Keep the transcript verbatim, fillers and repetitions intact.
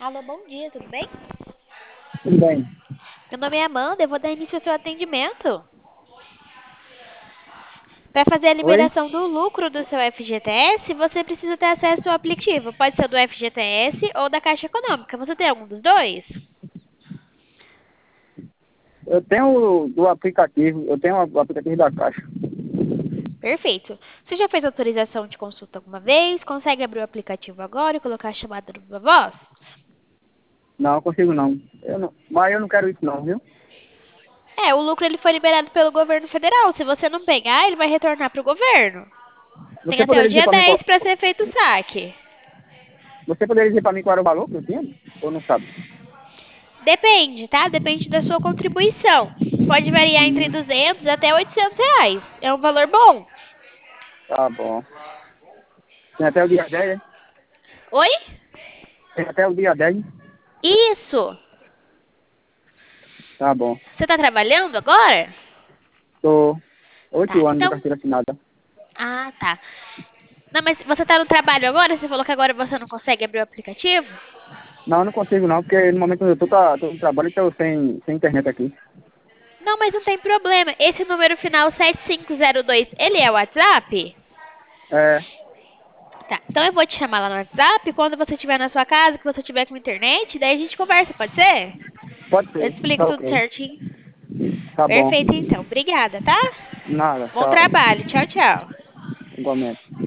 Alô, bom dia, tudo bem? Tudo bem. Meu nome é Amanda, eu vou dar início ao seu atendimento. Para fazer a Oi? liberação do lucro do seu F G T S, você precisa ter acesso ao aplicativo. Pode ser do F G T S ou da Caixa Econômica. Você tem algum dos dois? Eu tenho o do aplicativo, eu tenho o aplicativo da Caixa. Perfeito. Você já fez autorização de consulta alguma vez? Consegue abrir o aplicativo agora e colocar a chamada do Viva Voz? Não, eu consigo não. Eu não. Mas eu não quero isso não, viu? É, o lucro ele foi liberado pelo governo federal. Se você não pegar, ele vai retornar para o governo. Tem Você até o poderia dizer dia para mim qual. dez para ser feito o saque. Você poderia dizer para mim qual era o valor que eu tinha? Ou não sabe? Depende, tá? Depende da sua contribuição. Pode variar entre Hum, duzentos até oitocentos reais. É um valor bom. tá bom. Tem até o dia dez, né? Oi? Tem até o dia dez. Isso! Tá bom. Você tá trabalhando agora? Tô Tá, oito anos de então. carteira assinada. Ah, tá. Não, mas você tá no trabalho agora? Você falou que agora você não consegue abrir o aplicativo? Não, eu não consigo não, porque no momento que eu tô, tá, tô no trabalho e tô sem, sem internet aqui. Não, mas não tem problema. Esse número final sete cinco zero dois, ele é o WhatsApp? É, Tá, então eu vou te chamar lá no WhatsApp quando você estiver na sua casa, que você tiver com internet, daí a gente conversa, pode ser? pode Eu ser. te explico Tá tudo ok. certinho. Tá bom. Perfeito, então. Obrigada, tá? Nada, Bom tchau. trabalho. Tchau, tchau. Igualmente.